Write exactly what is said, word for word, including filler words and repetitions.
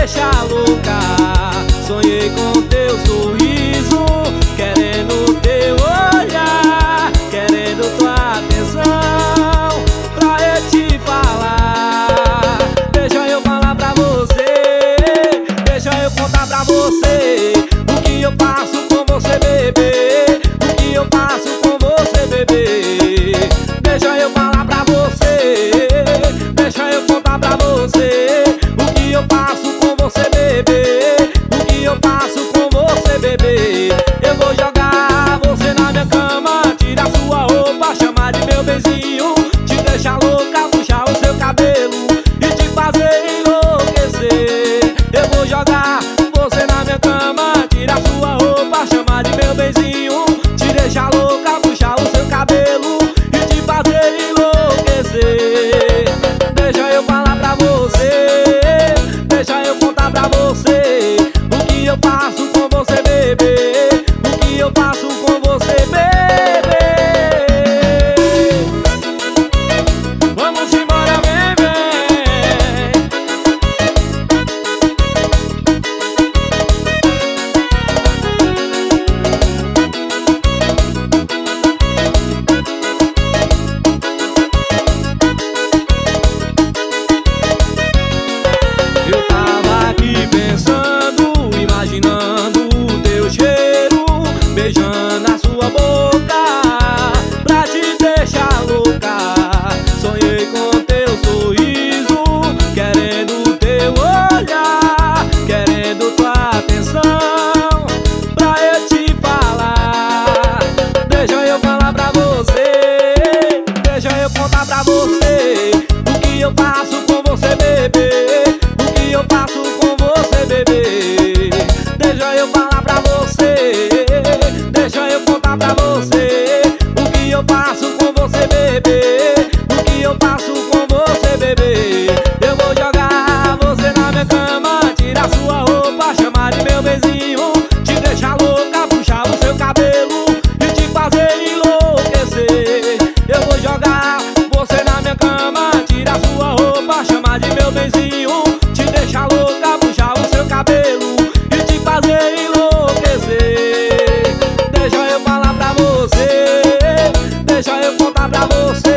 deixa louca. Sonhei com teu sorriso, querendo teu olhar, querendo tua atenção, pra eu te falar. Deixa eu falar pra você, deixa eu contar pra você o que eu faço com você, bebê, o que eu faço com você, bebê. Deixa eu falar pra você, deixa eu contar pra você o que eu faço com você, bebê, o que eu faço com você, bebê. Eu vou jogar você na minha cama, tirar sua roupa, chamar de meu benzinho, te deixar louca, puxar o seu cabelo e te fazer enlouquecer. Eu vou jogar você na minha cama, tirar sua roupa, chamar de meu benzinho, te deixar louca, puxar o seu cabelo e te fazer enlouquecer. Deixa eu falar pra você, deixa eu contar pra você o que eu faço com você, bebê, o que eu faço com você, bebê. Vamos embora, bebê. Eu tava aqui pensando, imaginando o teu cheiro, beijando a sua boca, pra te deixar louca. Sonhei com teu sorriso, querendo teu olhar, querendo tua atenção, pra eu te falar. Deixa eu falar pra você, deixa eu contar pra você o que eu faço com você, bebê, o que eu faço com você, bebê. Deixa eu falar pra você, deixa eu contar pra você o que eu faço com você, bebê, o que eu faço com você, bebê. Eu vou jogar você na minha cama, tirar sua roupa, chamar de meu benzinho, te deixar louca, puxar o seu cabelo e te fazer enlouquecer. Eu vou jogar você na minha cama, tirar sua roupa, chamar de meu benzinho, te deixar louca, puxar o seu cabelo e te fazer enlouquecer. Deixa eu falar pra você, deixa eu contar pra você